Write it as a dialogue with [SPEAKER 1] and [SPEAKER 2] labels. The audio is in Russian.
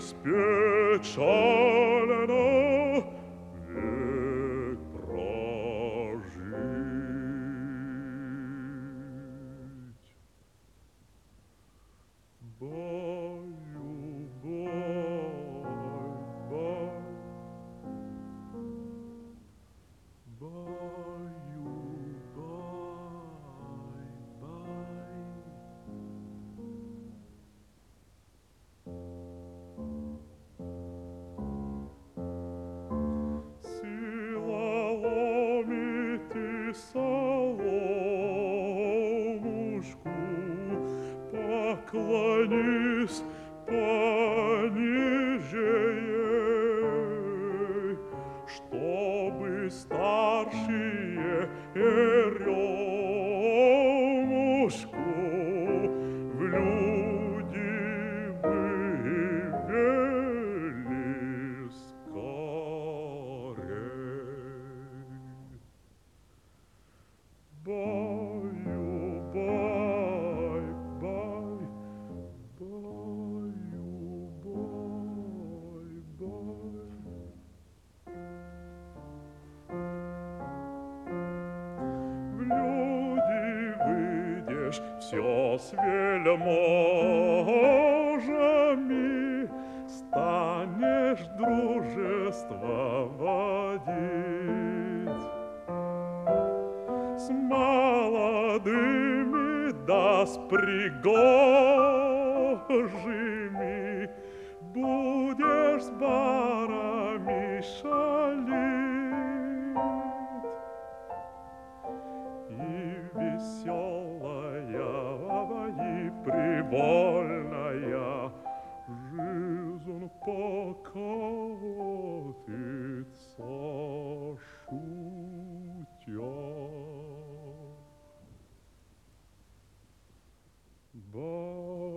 [SPEAKER 1] беспечально век прожить. Баю-бай-бай, баю-бай-бай. Сила ломит и соломушку, поклонись пониже ей, чтобы старшие еремушку в люди вывели скорей. Баю-бай-бай, баю-бай-бай. В люди выйдешь все с вельможами, станешь дружество водить с молодыми да с пригожими, будешь с барами шалить. И веселая, и привольная жизнь покатится шутя.